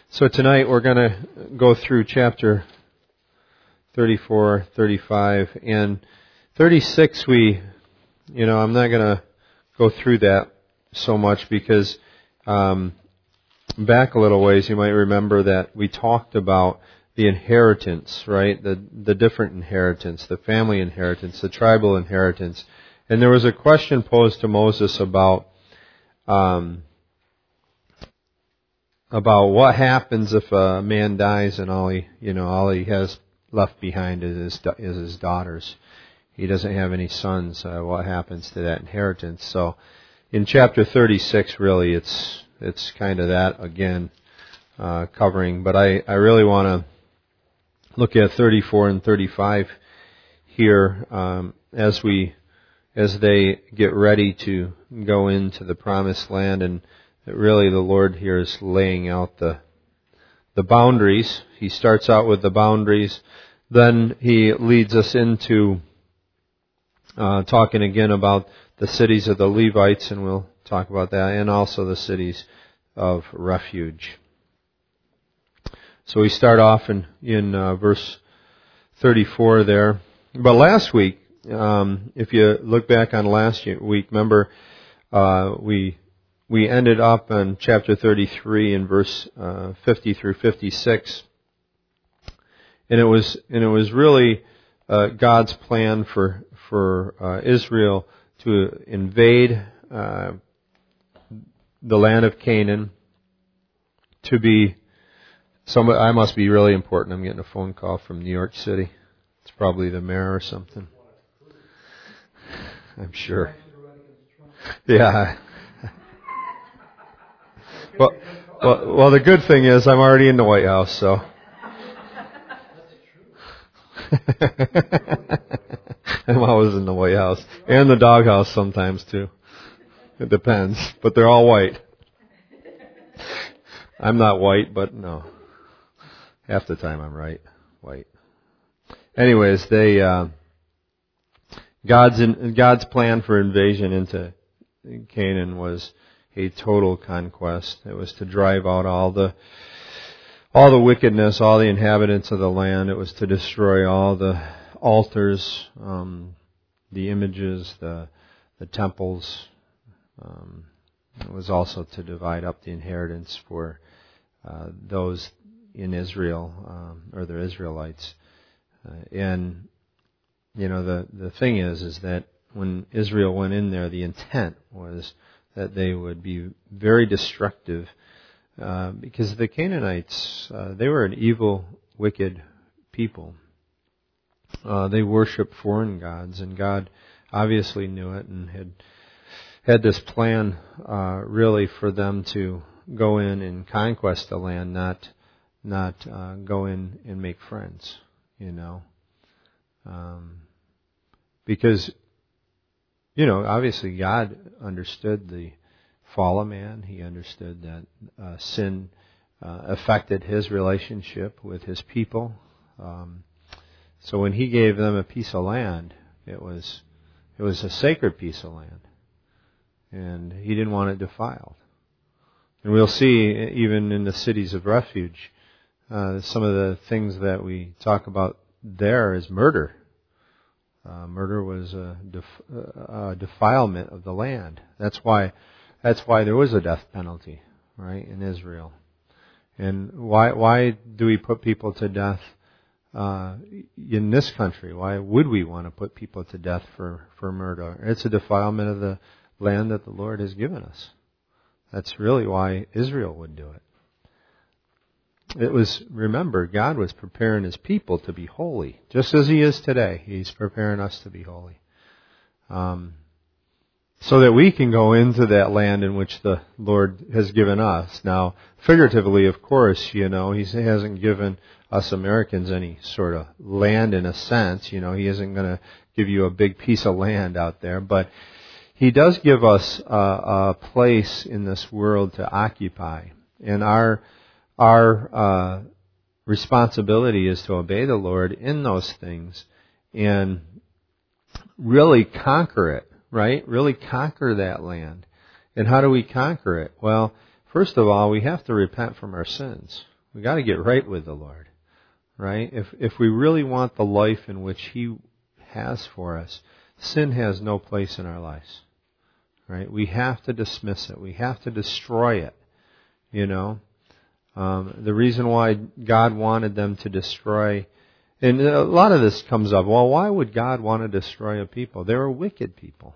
So tonight we're going to go through chapter 34, 35, and 36 I'm not going to go through that so much because back a little ways you might remember that we talked about the inheritance, right? The different inheritance, the family inheritance, the tribal inheritance. And there was a question posed to Moses about what happens if a man dies and all he has left behind is his daughters. He doesn't have any sons. What happens to that inheritance? So in chapter 36, really, it's kind of that again covering. But I really want to look at 34 and 35 here as they get ready to go into the promised land, and really the Lord here is laying out the boundaries. He starts out with the boundaries, then he leads us into talking again about the cities of the Levites, and we'll talk about that, and also the cities of refuge. So we start off in verse 34 there. But last week, if you look back on last week, remember we ended up in chapter 33 in verse 50 through 56, and it was really God's plan for Israel to invade the land of Canaan, to be I must be really important. I'm getting a phone call from New York City. It's probably the mayor or something. I'm sure. Yeah. Well, the good thing is I'm already in the White House, so. I'm always in the White House. And the doghouse sometimes, too. It depends. But they're all white. I'm not white, but no. Half the time I'm white. Anyways, God's plan for invasion into Canaan was a total conquest. It was to drive out all the wickedness, all the inhabitants of the land. It was to destroy all the altars, the images, the temples. It was also to divide up the inheritance for those in Israel, or the Israelites. And the thing is that when Israel went in there, the intent was that they would be very destructive, because the Canaanites, they were an evil, wicked people. They worshiped foreign gods, and God obviously knew it and had this plan really for them to go in and conquest the land, not go in and make friends, because obviously God understood the fall of man. He understood that sin affected His relationship with His people. So when He gave them a piece of land, it was a sacred piece of land, and He didn't want it defiled. And we'll see even in the cities of refuge, some of the things that we talk about there is murder. Murder was a defilement of the land. That's why there was a death penalty, right, in Israel. And why do we put people to death in this country? Why would we want to put people to death for murder? It's a defilement of the land that the Lord has given us. That's really why Israel would do it. It was, remember, God was preparing His people to be holy, just as He is today. He's preparing us to be holy, so that we can go into that land in which the Lord has given us. Now, figuratively, of course, He hasn't given us Americans any sort of land in a sense. He isn't going to give you a big piece of land out there, but He does give us a place in this world to occupy, and our responsibility is to obey the Lord in those things and really conquer it, right? Really conquer that land. And how do we conquer it? Well, first of all, we have to repent from our sins. We got to get right with the Lord, right? If we really want the life in which He has for us, sin has no place in our lives, right? We have to dismiss it. We have to destroy it, you know. The reason why God wanted them to destroy, and a lot of this comes up, well, why would God want to destroy a people? They were wicked people.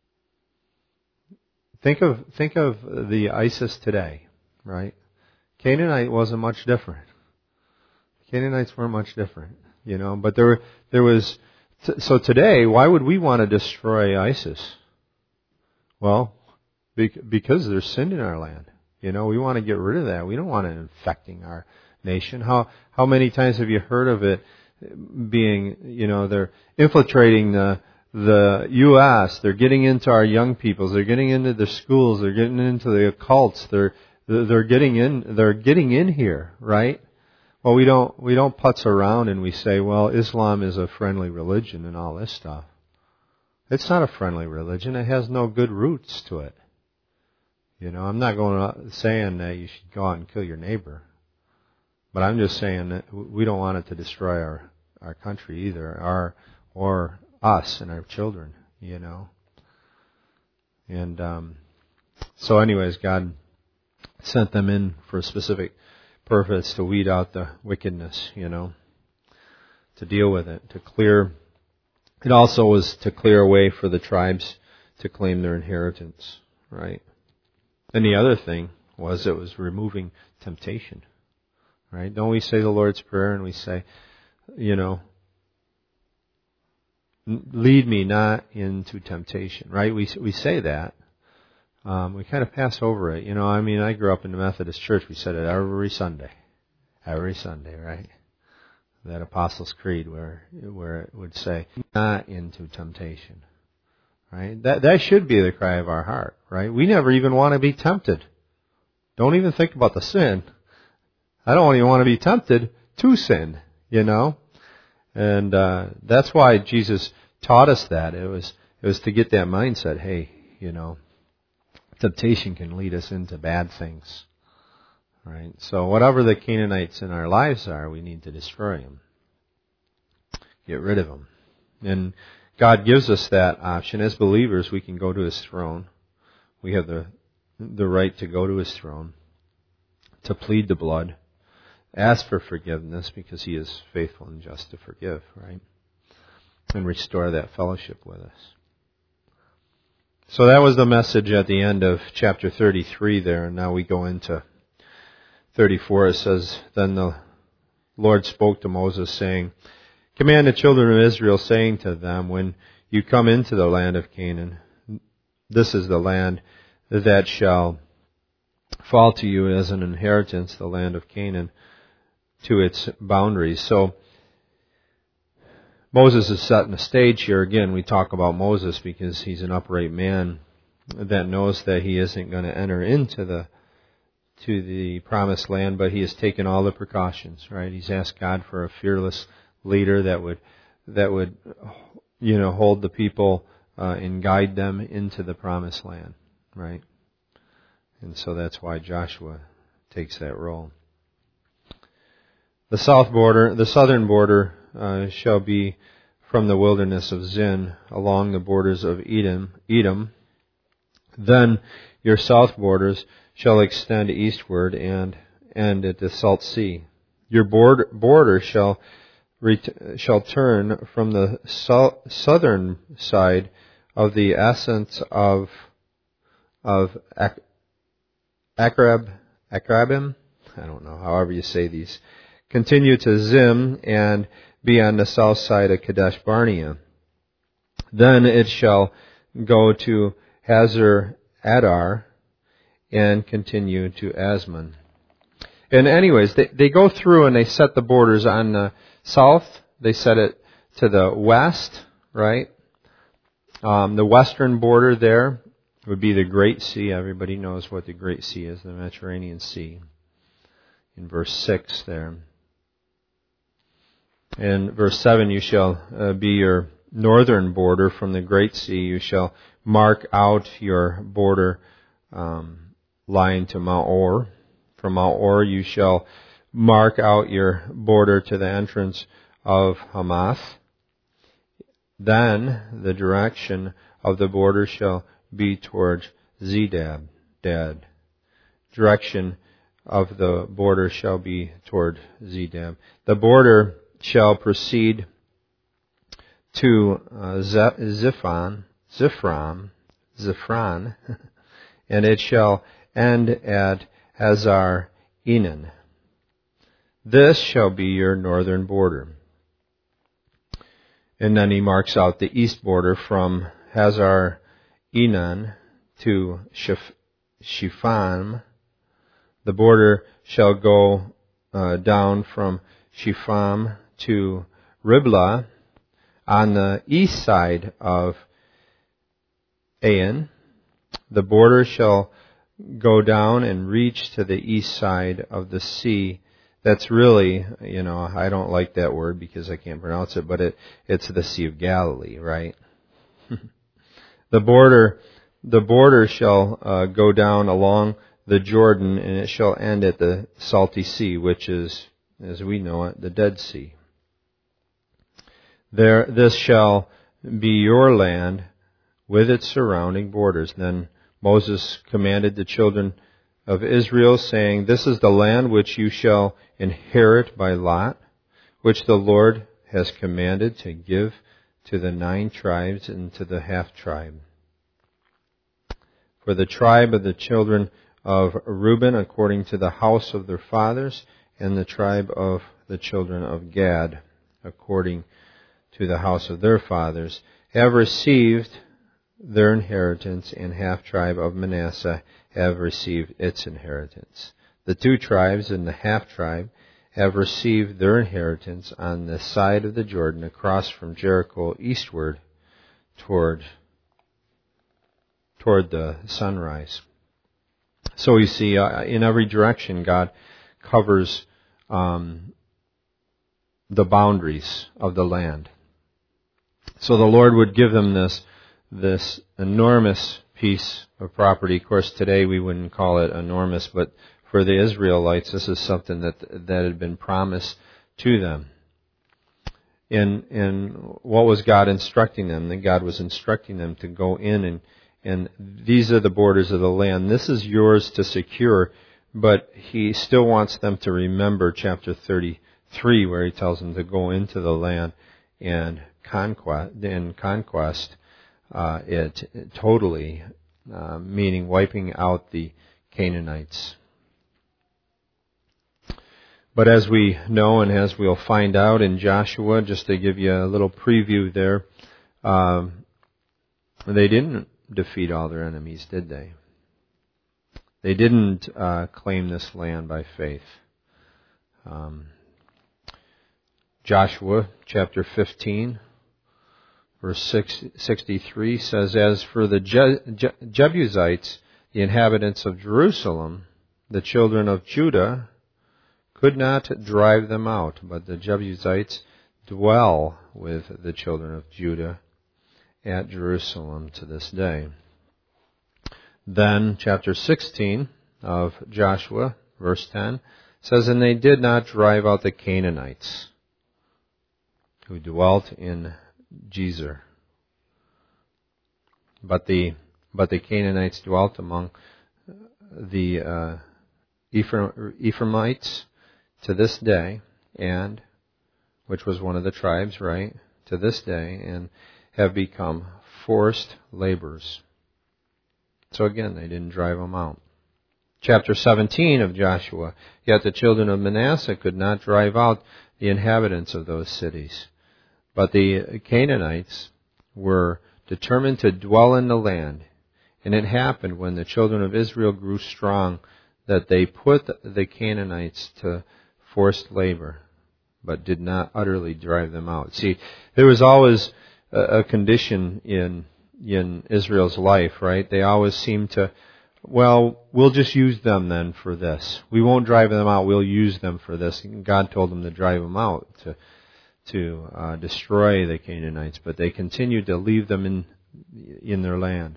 Think of the ISIS today, right? Canaanite wasn't much different. Canaanites weren't much different, you know. But there was. So today, why would we want to destroy ISIS? Well, because there's sin in our land. You know, we want to get rid of that. We don't want it infecting our nation. How many times have you heard of it being, you know, they're infiltrating the U.S., they're getting into our young peoples, they're getting into the schools, they're getting into the occults, they're getting in here, right? Well, we don't putz around and we say, well, Islam is a friendly religion and all this stuff. It's not a friendly religion. It has no good roots to it. You know, I'm not saying that you should go out and kill your neighbor, but I'm just saying that we don't want it to destroy our country either, or us and our children, you know. And so anyways, God sent them in for a specific purpose to weed out the wickedness, you know, to deal with it, to clear. It also was to clear a way for the tribes to claim their inheritance, right? And the other thing was it was removing temptation, right? Don't we say the Lord's Prayer and we say, you know, lead me not into temptation, right? We say that. We kind of pass over it. You know, I mean, I grew up in the Methodist Church. We said it every Sunday, right? That Apostles' Creed where it would say, not into temptation, right? That should be the cry of our heart, right? We never even want to be tempted. Don't even think about the sin. I don't even want to be tempted to sin, you know? And that's why Jesus taught us that. It was to get that mindset, hey, you know, temptation can lead us into bad things, right? So whatever the Canaanites in our lives are, we need to destroy them. Get rid of them. And God gives us that option. As believers, we can go to His throne. We have the right to go to His throne, to plead the blood, ask for forgiveness because He is faithful and just to forgive, right? And restore that fellowship with us. So that was the message at the end of chapter 33 there. And now we go into 34. It says, Then the Lord spoke to Moses, saying, Command the children of Israel, saying to them, When you come into the land of Canaan, this is the land that shall fall to you as an inheritance, the land of Canaan, to its boundaries. So Moses is setting the stage here. Again, we talk about Moses because he's an upright man that knows that he isn't going to enter into the promised land, but he has taken all the precautions, right? He's asked God for a fearless leader that would you know, hold the people and guide them into the promised land, right? And so that's why Joshua takes that role. The southern border shall be from the wilderness of Zin along the borders of Edom. Then your south borders shall extend eastward and end at the Salt Sea. Your border shall turn from the southern side of the ascent of Akrabim. I don't know, however you say these. Continue to Zim and be on the south side of Kadesh Barnea. Then it shall go to Hazar Adar and continue to Asmon. And anyways, they go through and they set the borders on the south. They set it to the west, right? The western border there would be the Great Sea. Everybody knows what the Great Sea is, the Mediterranean Sea. In verse 6 there. In verse 7, you shall be your northern border from the Great Sea. You shall mark out your border line to Mount Or. From Mount Or you shall mark out your border to the entrance of Hamath. Then the direction of the border shall be towards Zedad. Direction of the border shall be toward Zedad. The border shall proceed to Ziphron, and it shall end at Hazar Enan. This shall be your northern border. And then he marks out the east border from Hazar Enan to Shiphan. The border shall go down from Shiphan to Riblah on the east side of Ain. The border shall go down and reach to the east side of the sea. That's really, I don't like that word because I can't pronounce it, but it's the Sea of Galilee, right? The border shall go down along the Jordan, and it shall end at the Salty Sea, which is, as we know it, the Dead Sea. This shall be your land with its surrounding borders. Then Moses commanded the children of Israel, saying, This is the land which you shall inherit by lot, which the Lord has commanded to give to the 9 tribes and to the half-tribe. For the tribe of the children of Reuben, according to the house of their fathers, and the tribe of the children of Gad, according to the house of their fathers, have received their inheritance, and half-tribe of Manasseh have received its inheritance. The 2 tribes and the half-tribe have received their inheritance on the side of the Jordan across from Jericho eastward toward the sunrise. So you see, in every direction, God covers the boundaries of the land. So the Lord would give them this enormous piece of property. Of course, today we wouldn't call it enormous, but for the Israelites, this is something that had been promised to them. And what was God instructing them? That God was instructing them to go in and these are the borders of the land. This is yours to secure, but He still wants them to remember chapter 33, where He tells them to go into the land and conquest it totally, meaning wiping out the Canaanites. But as we know, and as we'll find out in Joshua, just to give you a little preview there, they didn't defeat all their enemies, did they? They didn't claim this land by faith. Joshua chapter 15, verse 63 says, As for the Jebusites, the inhabitants of Jerusalem, the children of Judah could not drive them out, but the Jebusites dwell with the children of Judah at Jerusalem to this day. Then, chapter 16 of Joshua, verse 10, says, And they did not drive out the Canaanites who dwelt in Gezer, but the Canaanites dwelt among the Ephraimites to this day, and which was one of the tribes, right, to this day, and have become forced laborers. So again, they didn't drive them out. Chapter 17 of Joshua, Yet the children of Manasseh could not drive out the inhabitants of those cities, but the Canaanites were determined to dwell in the land. And it happened when the children of Israel grew strong that they put the Canaanites to forced labor, but did not utterly drive them out. See, there was always a condition in Israel's life, right? They always seemed to, well, we'll just use them then for this. We won't drive them out, we'll use them for this. And God told them to drive them out, to destroy the Canaanites, but they continued to leave them in their land.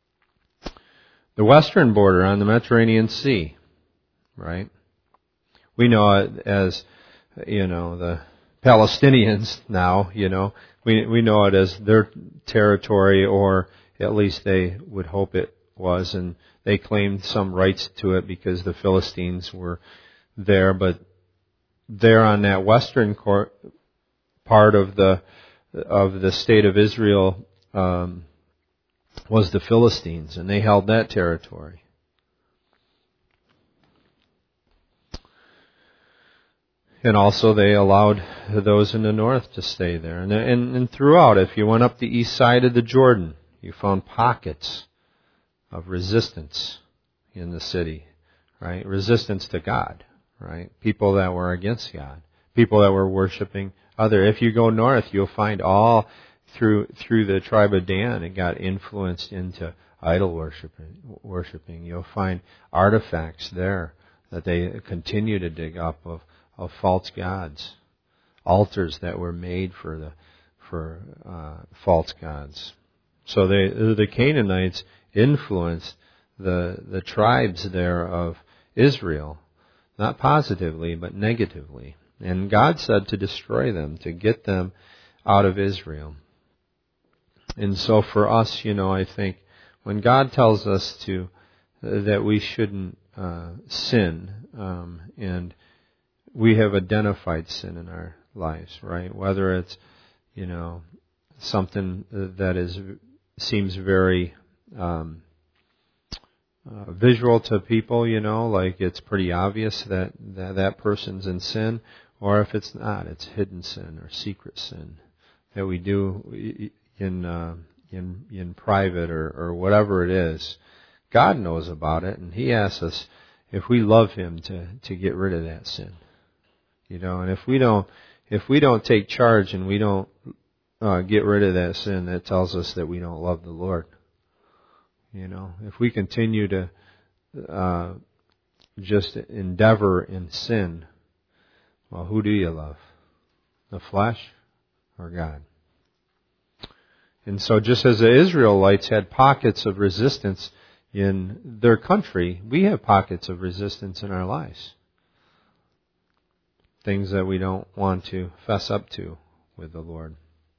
The western border on the Mediterranean Sea, right, We know it as, the Palestinians now, We know it as their territory, or at least they would hope it was, and they claimed some rights to it because the Philistines were there, but there on that western part of the state of Israel was the Philistines, and they held that territory. And also they allowed those in the north to stay there. And throughout, if you went up the east side of the Jordan, you found pockets of resistance in the city, right? Resistance to God, right? People that were against God. People that were worshiping other. If you go north, you'll find all through the tribe of Dan, it got influenced into idol worshiping. You'll find artifacts there that they continue to dig up of false gods, altars that were made for false gods. So the Canaanites influenced the tribes there of Israel, not positively but negatively. And God said to destroy them, to get them out of Israel. And so for us, I think when God tells us that we shouldn't sin, and we have identified sin in our lives, right? Whether it's, something that seems very visual to people, like it's pretty obvious that person's in sin, or if it's not, it's hidden sin or secret sin that we do in private or whatever it is. God knows about it, and He asks us if we love Him to get rid of that sin. And if we don't take charge and we don't get rid of that sin, that tells us that we don't love the Lord. If we continue to just endeavor in sin, well, who do you love? The flesh or God? And so just as the Israelites had pockets of resistance in their country, we have pockets of resistance in our lives. Things that we don't want to fess up to with the Lord.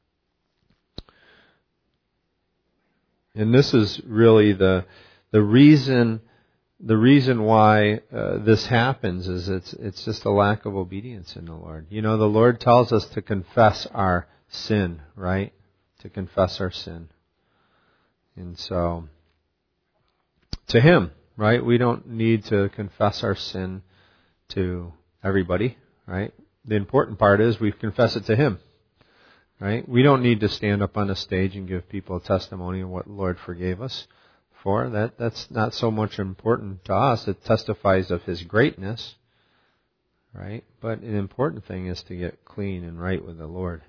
And this is really the reason why this happens is it's just a lack of obedience in the Lord. The Lord tells us to confess our sin, right? To confess our sin. And so, to Him, right? We don't need to confess our sin to everybody, right? The important part is we confess it to Him, right? We don't need to stand up on a stage and give people a testimony of what the Lord forgave us for. That's not so much important to us. It testifies of His greatness, right? But an important thing is to get clean and right with the Lord.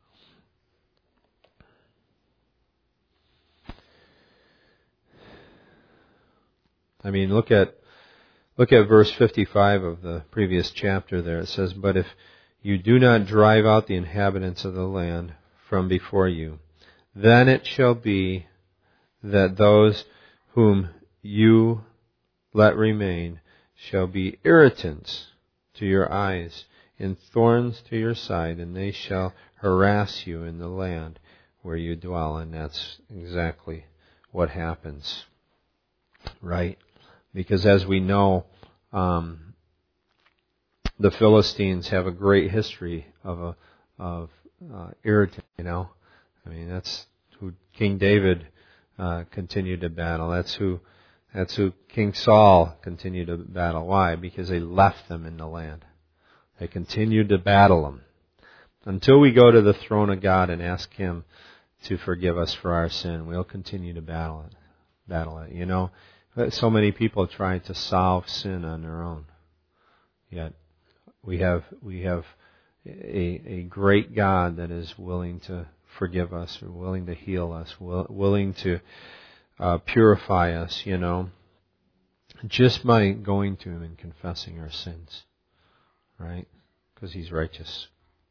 I mean, look at verse 55 of the previous chapter there. It says, "But if you do not drive out the inhabitants of the land from before you, then it shall be that those whom you let remain shall be irritants to your eyes and thorns to your side, and they shall harass you in the land where you dwell." And that's exactly what happens, right? Because as we know, the Philistines have a great history of irritant. I mean, that's who King David continued to battle. That's who King Saul continued to battle. Why? Because they left them in the land. They continued to battle them until we go to the throne of God and ask Him to forgive us for our sin. We'll continue to battle it. So many people try to solve sin on their own. Yet we have a great God that is willing to forgive us, or willing to heal us, willing to purify us, just by going to Him and confessing our sins, right? Because He's righteous.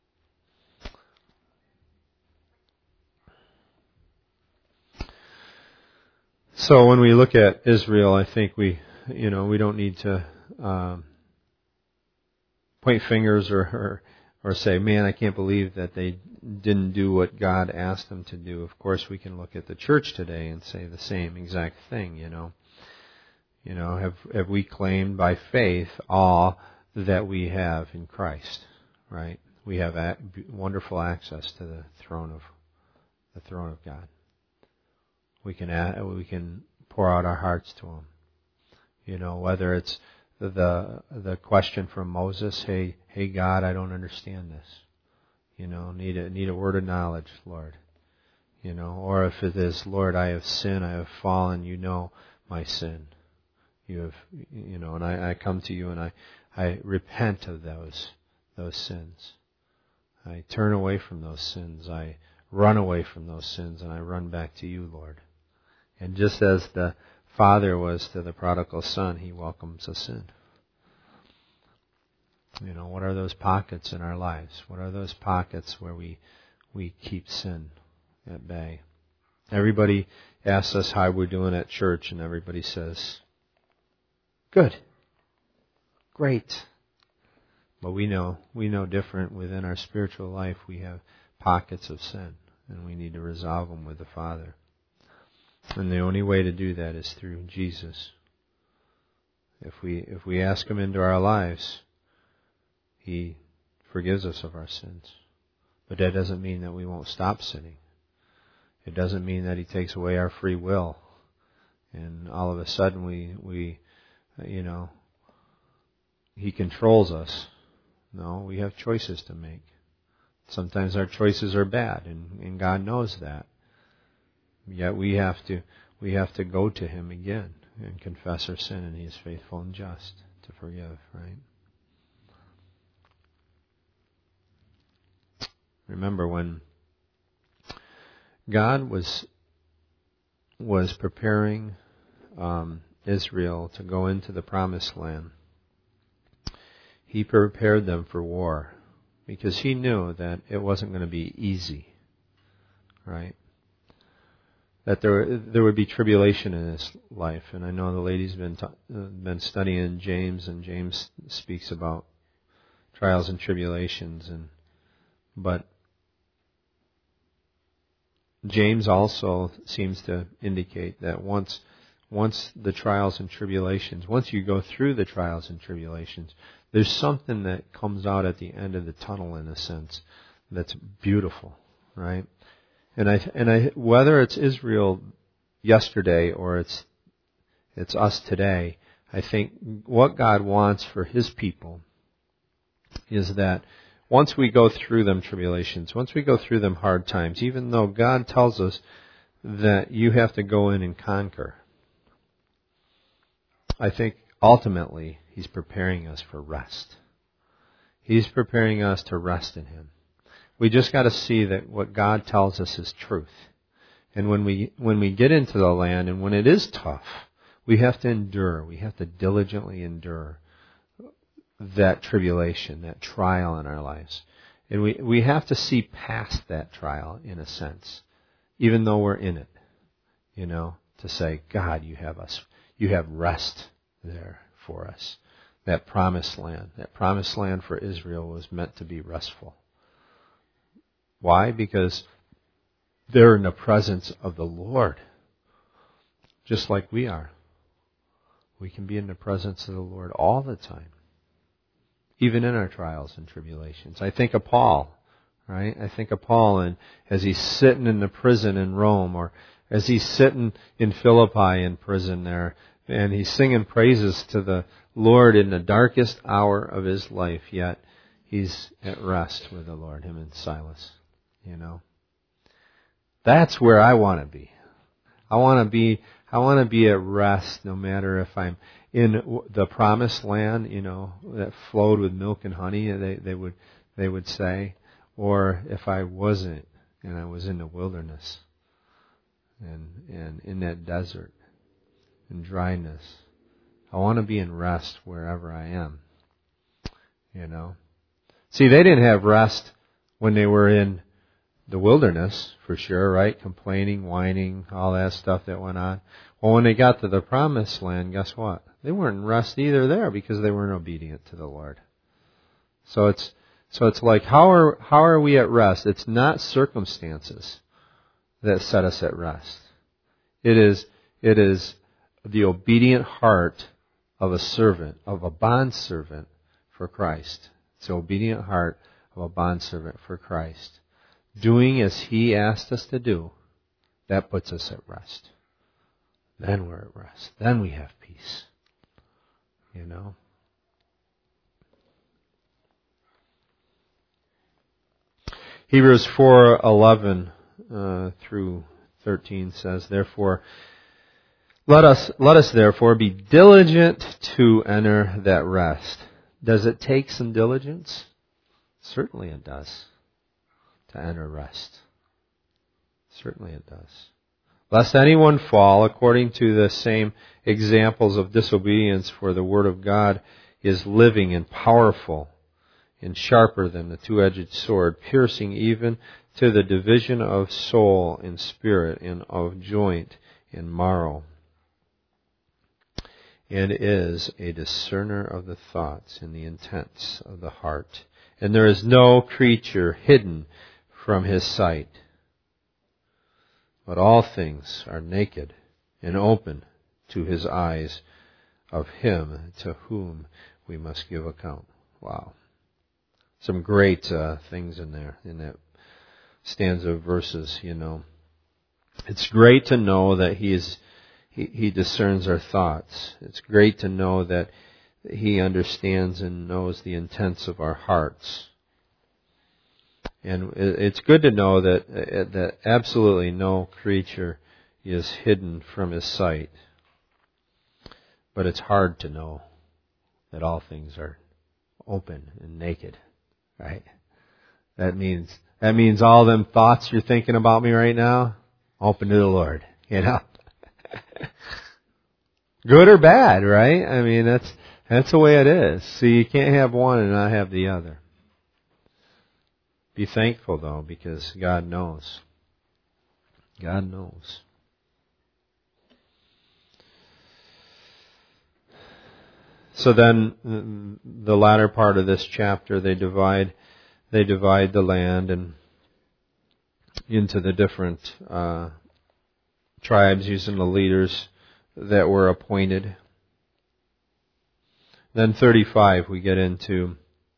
So when we look at Israel, I think we don't need to point fingers or say, man, I can't believe that they didn't do what God asked them to do. Of course, we can look at the church today and say the same exact thing, have we claimed by faith all that we have in Christ, right? We have wonderful access to the throne of God. We can pour out our hearts to Him. Whether it's the question from Moses, hey God, I don't understand this. Need a word of knowledge, Lord. Or if it is, Lord, I have sinned, I have fallen, you know my sin. And I come to you and I repent of those sins. I turn away from those sins. I run away from those sins and I run back to you, Lord. And just as the Father was to the prodigal son, He welcomes us in. What are those pockets in our lives? What are those pockets where we keep sin at bay? Everybody asks us how we're doing at church, and everybody says, good. Great. But we know different. Within our spiritual life, we have pockets of sin, and we need to resolve them with the Father. And the only way to do that is through Jesus. If we ask Him into our lives, He forgives us of our sins. But that doesn't mean that we won't stop sinning. It doesn't mean that He takes away our free will, and all of a sudden we He controls us. No, we have choices to make. Sometimes our choices are bad, and God knows that. Yet we have to go to Him again and confess our sin, and He is faithful and just to forgive, right? Remember when God was preparing Israel to go into the Promised Land, He prepared them for war because He knew that it wasn't going to be easy, right? That there would be tribulation in His life, and I know the ladies been studying James, and James speaks about trials and tribulations, but James also seems to indicate that once the trials and tribulations, once you go through the trials and tribulations, there's something that comes out at the end of the tunnel, in a sense, that's beautiful, right? And I whether it's Israel yesterday or it's us today, I think what God wants for His people is that once we go through them tribulations, once we go through them hard times, even though God tells us that you have to go in and conquer, I think ultimately He's preparing us for rest. He's preparing us to rest in Him. We just got to see that what God tells us is truth. And when we get into the land, and when it is tough, we have to endure. We have to diligently endure that tribulation, that trial in our lives. And we have to see past that trial, in a sense, even though we're in it, to say, God, you have rest there for us. That promised land for Israel was meant to be restful. Why? Because they're in the presence of the Lord, just like we are. We can be in the presence of the Lord all the time, even in our trials and tribulations. I think of Paul, right? I think of Paul, and as he's sitting in the prison in Rome, or as he's sitting in Philippi in prison there, and he's singing praises to the Lord in the darkest hour of his life, yet he's at rest with the Lord, him and Silas. That's where I want to be. I want to be at rest, no matter if I'm in the promised land, that flowed with milk and honey, they would say, or if I wasn't, and I was in the wilderness, and in that desert, in dryness. I want to be in rest wherever I am. See, they didn't have rest when they were in the wilderness, for sure, right? Complaining, whining, all that stuff that went on. Well, when they got to the promised land, guess what? They weren't in rest either there because they weren't obedient to the Lord. So it's like, how are we at rest? It's not circumstances that set us at rest. It is the obedient heart of a servant, of a bondservant for Christ. It's the obedient heart of a bondservant for Christ. Doing as He asked us to do, that puts us at rest. Then we're at rest. Then we have peace. You know? Hebrews 4:11 through 13 says, "Therefore, let us therefore be diligent to enter that rest." Does it take some diligence? Certainly it does, to enter rest. Certainly it does. Lest anyone fall according to the same examples of disobedience, for the Word of God is living and powerful and sharper than the two-edged sword, piercing even to the division of soul and spirit and of joint and marrow, and is a discerner of the thoughts and the intents of the heart. And there is no creature hidden from His sight, but all things are naked and open to His eyes, of Him to whom we must give account. Wow. Some great things in there, in that stanza of verses, you know. It's great to know that He discerns our thoughts. It's great to know that He understands and knows the intents of our hearts. And it's good to know that absolutely no creature is hidden from His sight. But it's hard to know that all things are open and naked, right? That means all them thoughts you're thinking about me right now, open to the Lord, you know. Good or bad, right? I mean, that's the way it is. See, you can't have one and not have the other. Be thankful, though, because God knows. God knows. So then, the latter part of this chapter, they divide the land and into the different tribes, using the leaders that were appointed. Then 35, we get into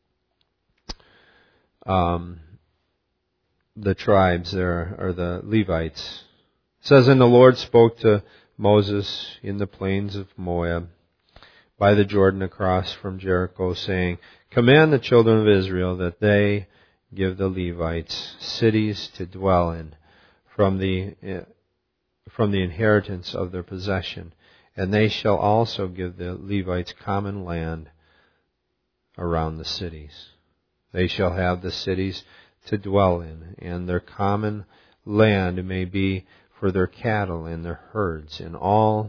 the tribes there, or the Levites. It says, "And the Lord spoke to Moses in the plains of Moab, by the Jordan across from Jericho, saying, Command the children of Israel that they give the Levites cities to dwell in from the inheritance of their possession, and they shall also give the Levites common land around the cities. They shall have the cities to dwell in, and their common land may be for their cattle and their herds and all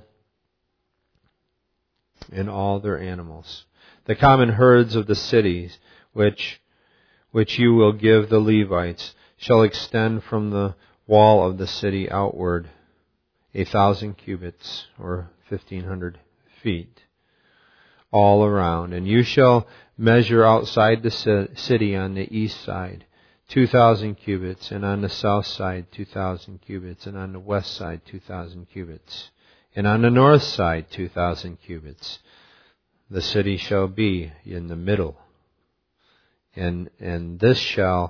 their animals. The common herds of the cities which you will give the Levites shall extend from the wall of the city outward 1,000 cubits, or 1,500 feet, all around. And you shall measure outside the city on the east side 2,000 cubits, and on the south side 2,000 cubits, and on the west side 2,000 cubits, and on the north side 2,000 cubits. The city shall be in the middle, and this shall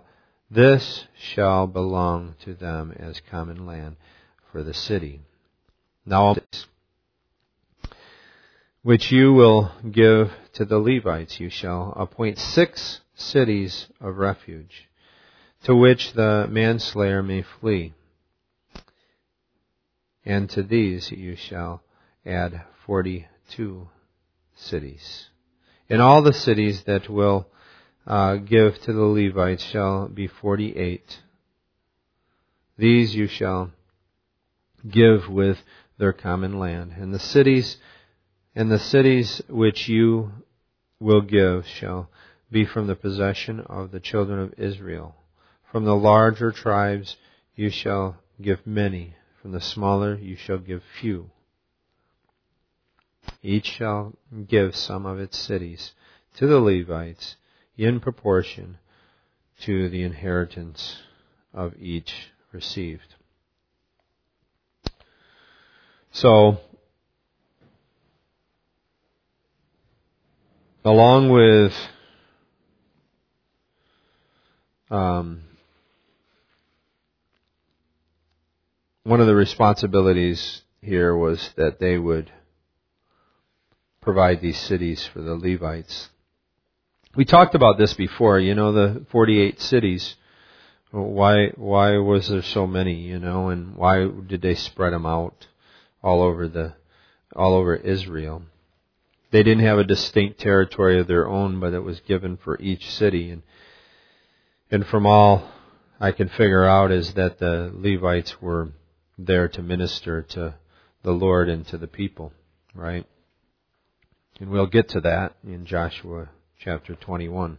belong to them as common land for the city. Now, which you will give to the Levites, you shall appoint 6 cities of refuge, to which the manslayer may flee. And to these you shall add 42 cities. And all the cities that will give to the Levites shall be 48. These you shall give with their common land. And the cities which you will give shall be from the possession of the children of Israel. From the larger tribes you shall give many. From the smaller you shall give few. Each shall give some of its cities to the Levites in proportion to the inheritance of each received. So, along with one of the responsibilities here was that they would provide these cities for the Levites. We talked about this before, the 48 cities. Why was there so many, and why did they spread them out all over Israel? They didn't have a distinct territory of their own, but it was given for each city. And from all I can figure out is that the Levites were there to minister to the Lord and to the people, right? And we'll get to that in Joshua chapter 21.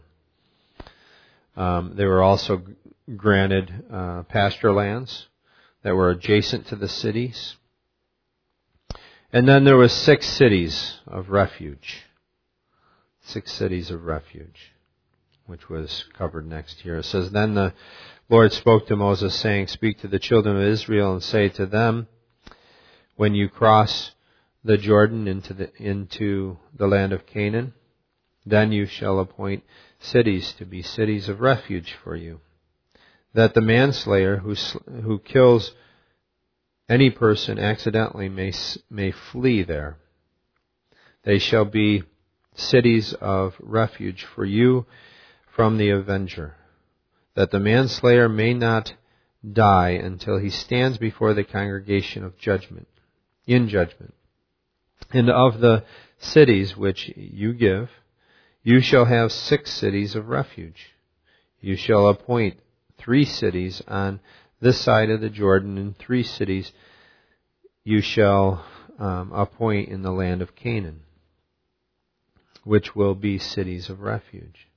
They were also granted pasture lands that were adjacent to the cities. And then there was 6 cities of refuge. 6 cities of refuge, which was covered next year. It says, Then the Lord spoke to Moses, saying, Speak to the children of Israel and say to them, When you cross the Jordan into the land of Canaan, then you shall appoint cities to be cities of refuge for you, that the manslayer who kills any person accidentally may flee there. They shall be cities of refuge for you from the avenger, that the manslayer may not die until he stands before the congregation of judgment, in judgment. And of the cities which you give, you shall have 6 cities of refuge. You shall appoint 3 cities on this side of the Jordan, and 3 cities you shall appoint in the land of Canaan, which will be cities of refuge.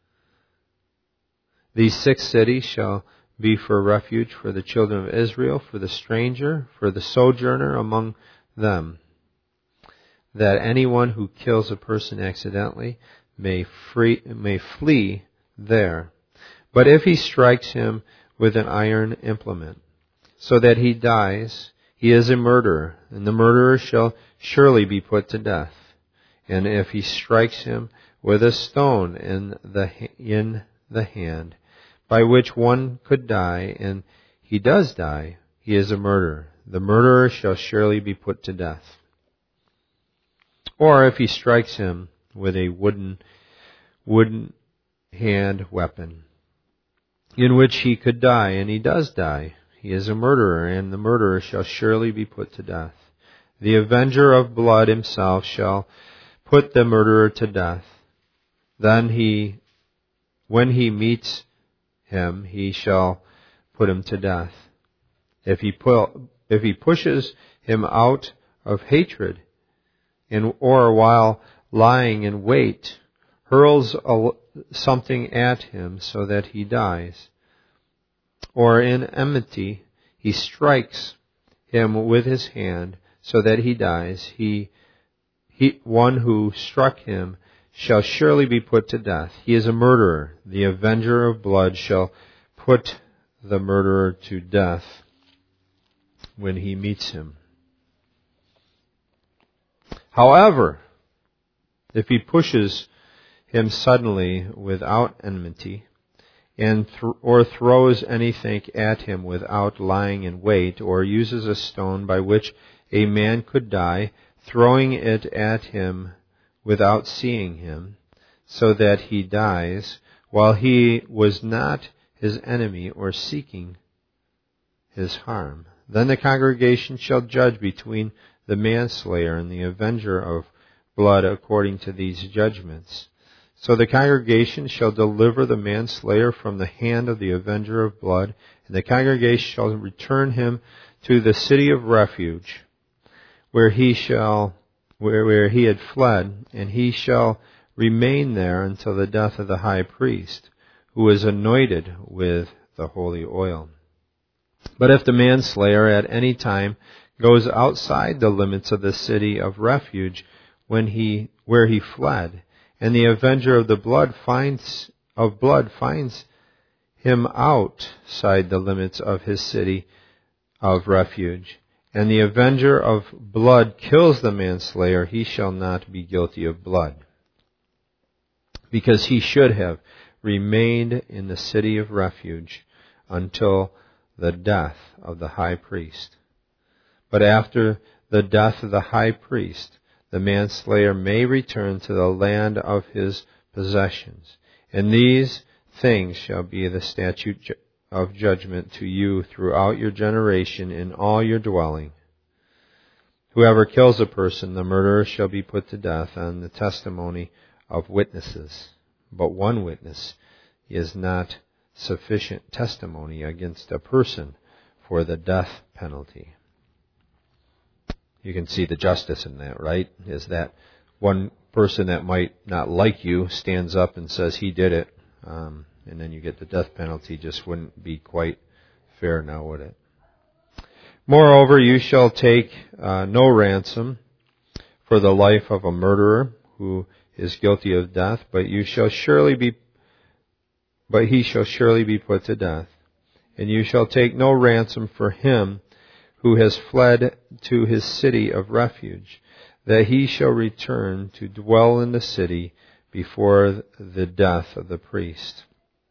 These 6 cities shall be for refuge for the children of Israel, for the stranger, for the sojourner among them, that anyone who kills a person accidentally may flee there. But if he strikes him with an iron implement, so that he dies, he is a murderer, and the murderer shall surely be put to death. And if he strikes him with a stone in the hand, by which one could die, and he does die, he is a murderer. The murderer shall surely be put to death. Or if he strikes him with a wooden hand weapon, in which he could die, and he does die, he is a murderer, and the murderer shall surely be put to death. The avenger of blood himself shall put the murderer to death. Then when he meets him, he shall put him to death. If he pushes him out of hatred, or while lying in wait, hurls something at him so that he dies, or in enmity he strikes him with his hand so that he dies, one who struck him shall surely be put to death. He is a murderer. The avenger of blood shall put the murderer to death when he meets him. However, if he pushes him suddenly without enmity, or throws anything at him without lying in wait, or uses a stone by which a man could die, throwing it at him without seeing him, so that he dies, while he was not his enemy or seeking his harm, then the congregation shall judge between the manslayer and the avenger of blood according to these judgments. So the congregation shall deliver the manslayer from the hand of the avenger of blood, and the congregation shall return him to the city of refuge, where he had fled, and he shall remain there until the death of the high priest, who is anointed with the holy oil. But if the manslayer at any time goes outside the limits of the city of refuge where he fled, and the avenger of the blood finds of blood finds him outside the limits of his city of refuge, and the avenger of blood kills the manslayer, he shall not be guilty of blood, because he should have remained in the city of refuge until the death of the high priest. But after the death of the high priest, the manslayer may return to the land of his possessions. And these things shall be the statute of judgment to you throughout your generation in all your dwelling. Whoever kills a person, the murderer shall be put to death on the testimony of witnesses. But one witness is not sufficient testimony against a person for the death penalty. You can see the justice in that, right? Is that one person that might not like you stands up and says he did it, and then you get the death penalty. Just wouldn't be quite fair now, would it? Moreover, you shall take no ransom for the life of a murderer who is guilty of death, but he shall surely be put to death. And you shall take no ransom for him who has fled to his city of refuge, that he shall return to dwell in the city before the death of the priest.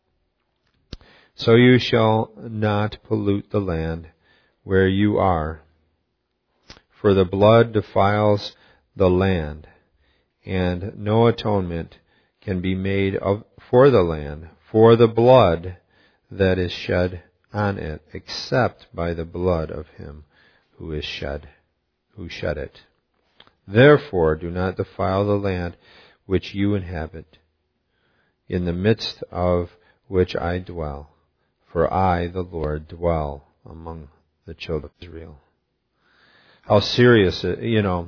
So you shall not pollute the land where you are, for the blood defiles the land, and no atonement can be made for the land, for the blood that is shed on it, except by the blood of him who shed it. Therefore do not defile the land which you inhabit, in the midst of which I dwell, for I, the Lord, dwell among the children of Israel. How serious it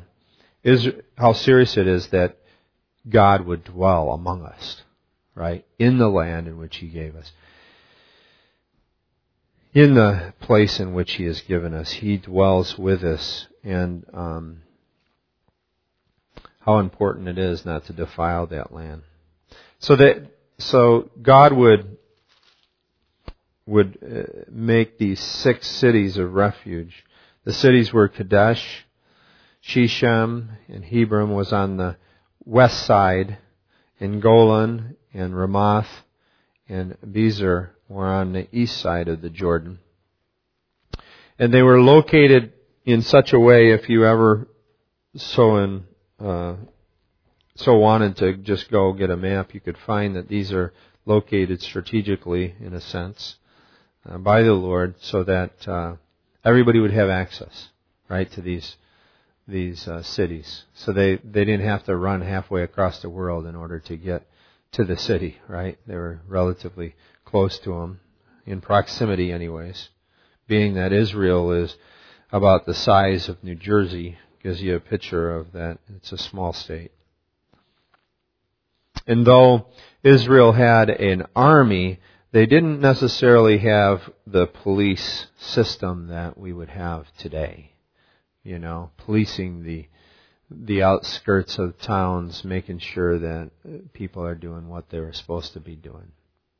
is that God would dwell among us, right? In the land in which He gave us. In the place in which He has given us. He dwells with us, and how important it is not to defile that land. So God would make these 6 cities of refuge. The cities were Kadesh, Shechem, and Hebron was on the west side, and Golan and Ramoth and Bezer were on the east side of the Jordan. And they were located in such a way, if you ever so wanted to just go get a map, you could find that these are located strategically, in a sense, by the Lord, so that everybody would have access, right, to these cities. So they didn't have to run halfway across the world in order to get to the city, right? They were relatively close to them, in proximity anyways. Being that Israel is about the size of New Jersey, gives you a picture of that. It's a small state. And though Israel had an army, they didn't necessarily have the police system that we would have today. You know, policing the outskirts of towns, making sure that people are doing what they were supposed to be doing.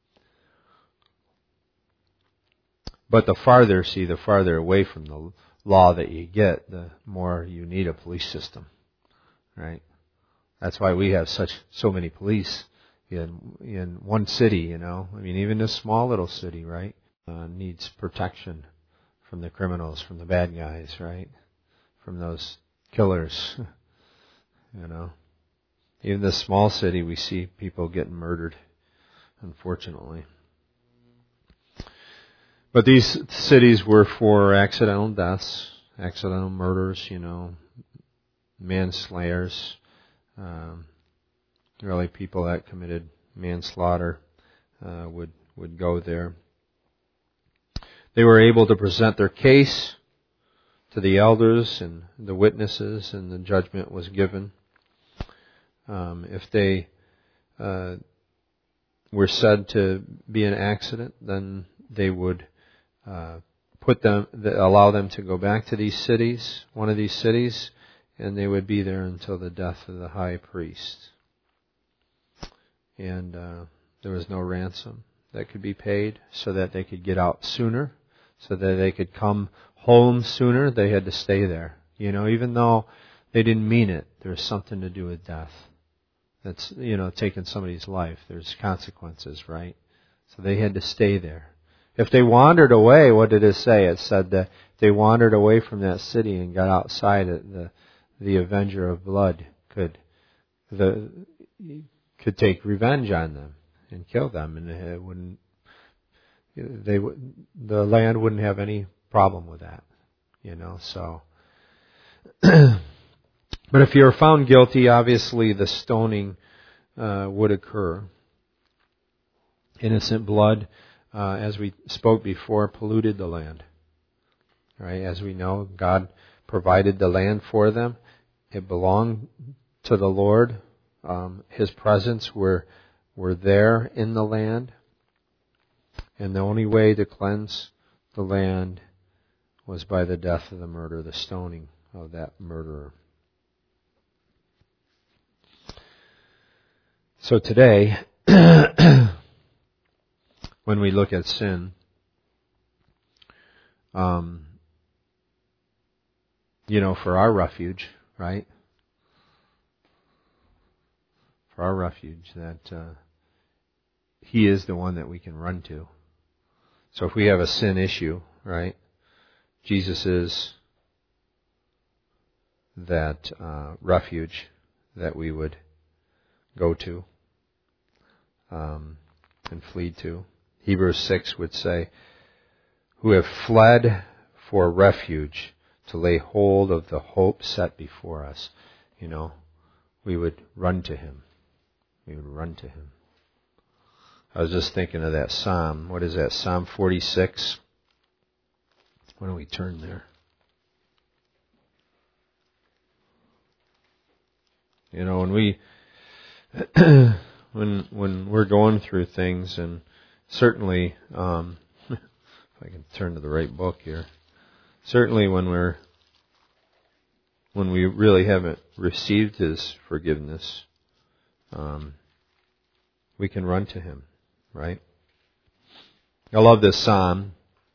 But the farther away from the law that you get, the more you need a police system, right? That's why we have so many police in one city, you know. I mean, even this small little city, right, needs protection from the criminals, from the bad guys, right? From those killers, you know. Even this small city, we see people getting murdered, unfortunately. But these cities were for accidental deaths, accidental murders, you know, manslayers, really people that committed manslaughter would go there. They were able to present their case to the elders and the witnesses, and the judgment was given. If they were said to be an accident, then they would allow them to go back to these cities, one of these cities, and they would be there until the death of the high priest. And There was no ransom that could be paid so that they could get out sooner, so that they could come home sooner. They had to stay there. Even though they didn't mean it, there's something to do with death. That's, taking somebody's life. There's consequences, right? So they had to stay there. If they wandered away, what did it say? It said that they wandered away from that city and got outside it, the avenger of blood could take revenge on them and kill them, and the land wouldn't have any problem with that, So, but if you're found guilty, obviously the stoning would occur. Innocent blood, as we spoke before, polluted the land. Right? As we know, God provided the land for them. It belonged to the Lord. His presence were there in the land. And the only way to cleanse the land was by the death of the murderer, the stoning of that murderer. So today, when we look at sin, for our refuge, right? For our refuge, that He is the one that we can run to. So if we have a sin issue, right, Jesus is that refuge that we would go to and flee to. Hebrews 6 would say, who have fled for refuge to lay hold of the hope set before us. We would run to Him. We would run to Him. I was just thinking of that psalm. What is that? Psalm 46. Why don't we turn there? When we when we're going through things, and certainly, if I can turn to the right book here, certainly when we really haven't received His forgiveness, we can run to Him, right? I love this psalm.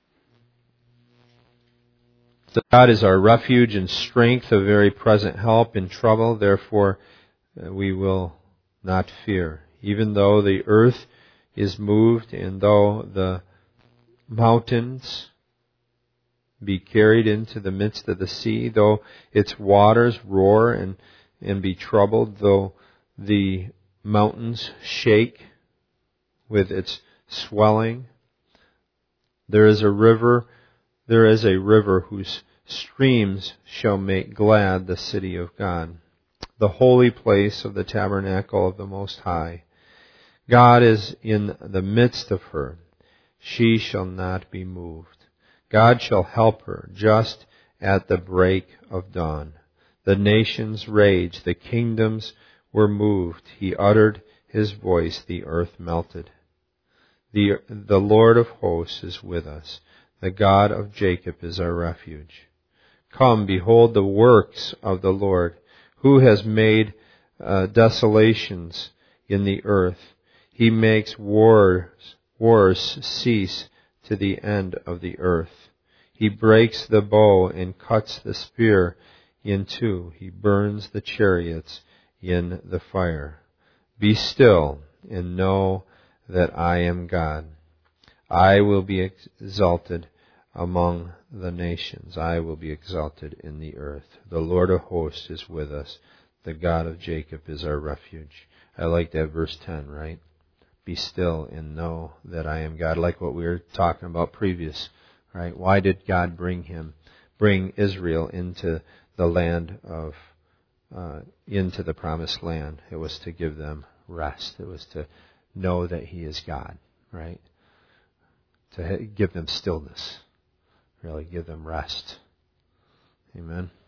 God is our refuge and strength, a very present help in trouble. Therefore, we will not fear. Even though the earth is moved, and though the mountains be carried into the midst of the sea, though its waters roar and be troubled, though the mountains shake with its swelling, there is a river whose streams shall make glad the city of God, the holy place of the tabernacle of the Most High. God is in the midst of her. She shall not be moved. God shall help her just at the break of dawn. The nations raged, the kingdoms were moved. He uttered His voice, the earth melted. The Lord of hosts is with us. The God of Jacob is our refuge. Come, behold the works of the Lord, who has made desolations in the earth. He makes wars cease to the end of the earth. He breaks the bow and cuts the spear in two. He burns the chariots in the fire. Be still and know that I am God. I will be exalted among the nations. I will be exalted in the earth. The Lord of hosts is with us. The God of Jacob is our refuge. I like that verse 10, right? Be still and know that I am God. Like what we were talking about previous, right? Why did God bring Israel into the land of, into the promised land? It was to give them rest. It was to know that He is God, right? To give them stillness. Really give them rest. Amen.